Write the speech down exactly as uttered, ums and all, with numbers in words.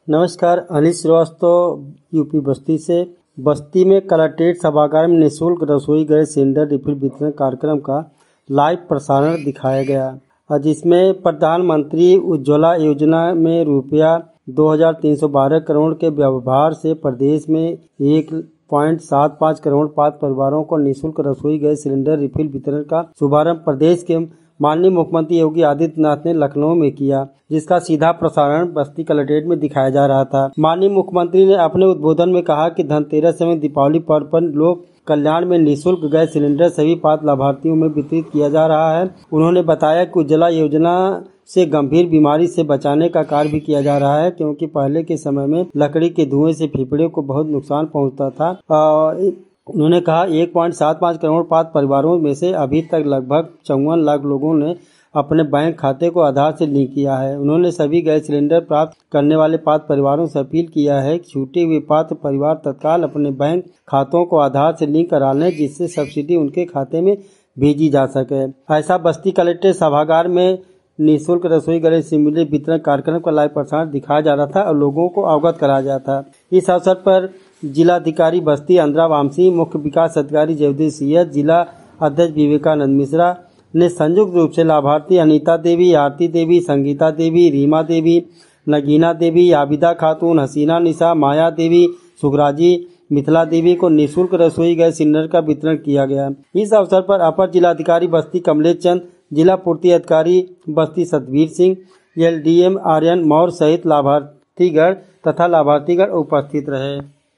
नमस्कार, अनिल श्रीवास्तव यूपी बस्ती से। बस्ती में कलेक्ट्रेट सभागार में निःशुल्क रसोई गैस सिलेंडर रिफिल वितरण कार्यक्रम का लाइव प्रसारण दिखाया गया, जिसमें प्रधानमंत्री उज्ज्वला योजना में रुपया दो हजार तीन सौ बारह करोड़ के व्यवहार से प्रदेश में एक पॉइंट सात पाँच करोड़ पात्र परिवारों को निःशुल्क रसोई गैस सिलेंडर रिफिल वितरण का शुभारंभ प्रदेश के माननीय मुख्यमंत्री योगी आदित्यनाथ ने लखनऊ में किया, जिसका सीधा प्रसारण बस्ती कलेक्ट्रेट में दिखाया जा रहा था। माननीय मुख्यमंत्री ने अपने उद्बोधन में कहा कि धनतेरस एवं दीपावली पर्व पर लोक कल्याण में निःशुल्क गैस सिलेंडर सभी पात्र लाभार्थियों में वितरित किया जा रहा है। उन्होंने बताया कि उज्ज्वला योजना से गंभीर बीमारी से बचाने का कार्य भी किया जा रहा है, क्योंकि पहले के समय में लकड़ी के धुएं से फेफड़े को बहुत नुकसान पहुंचता था। उन्होंने कहा एक पॉइंट सात पाँच करोड़ पात्र परिवारों में से अभी तक लगभग चौवन लाख लोगों ने अपने बैंक खाते को आधार से लिंक किया है। उन्होंने सभी गैस सिलेंडर प्राप्त करने वाले पात्र परिवारों से अपील किया है कि छूटे हुए पात्र परिवार तत्काल अपने बैंक खातों को आधार से लिंक करा लें, जिससे सब्सिडी उनके खाते में भेजी जा सके। ऐसा बस्ती कलेक्ट्रेट सभागार में निःशुल्क रसोई गैस सिलेंडर वितरण कार्यक्रम का लाइव प्रसारण दिखाया जा रहा था और लोगों को अवगत कराया जा रहा था। इस अवसर पर जिलाधिकारी बस्ती अंद्रा वामसी, मुख्य विकास अधिकारी जगदीश सिंह, जिला अध्यक्ष विवेकानंद मिश्रा ने संयुक्त रूप से लाभार्थी अनीता देवी, आरती देवी, संगीता देवी, रीमा देवी, नगीना देवी, आबिदा खातून, हसीना निशा, माया देवी, सुगराजी, मिथिला देवी को निःशुल्क रसोई गैस सिलेंडर का वितरण किया गया। इस अवसर पर अपर जिलाधिकारी बस्ती कमलेश चंद, जिला पूर्ति अधिकारी Basti Satveer Singh, L D M Aryan Maurya सहित लाभार्थीगण तथा लाभार्थीगण उपस्थित रहे।